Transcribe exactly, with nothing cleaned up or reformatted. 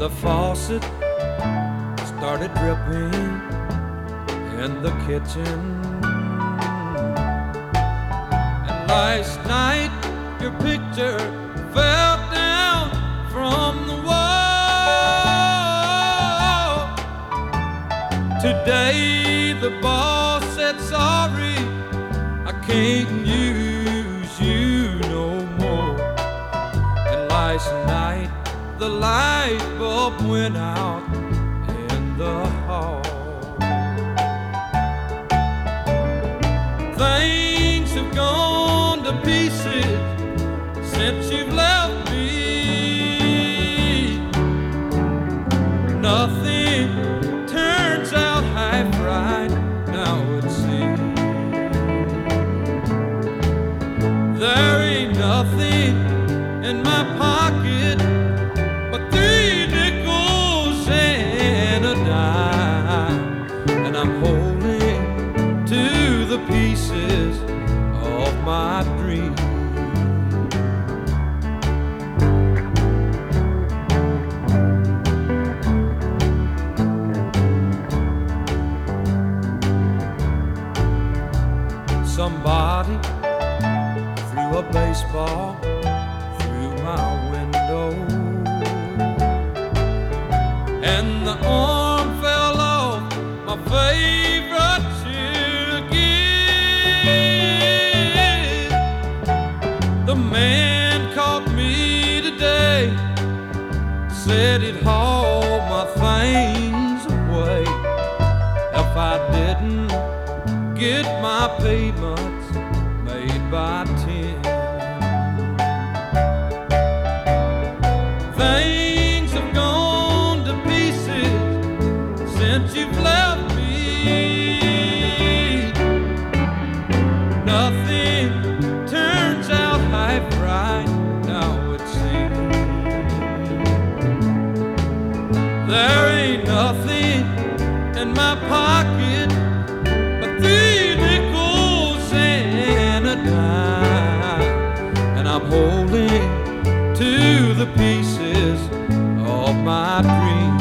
the faucet started dripping in the kitchen. And last night your picture fell down from the wall. Today the boss said sorry, I can't use you no more. And last night the light bulb went out in the hall. Things have gone to pieces since you've left me. Nothing turns out half right now it seems. There ain't nothing in my pocket but three nickels and a dime, and I'm holding to the pieces of my dream. Somebody threw a baseball through my window, and the arm fell off my favorite chair again. The man caught me today, said he'd haul my things away if I didn't get my payments made by ten. Things have gone to pieces since you've left me. Nothing turns out half right now it seems. There ain't nothing in my pocket but three nickels and a dime, and I'm holding to the pieces of my dream.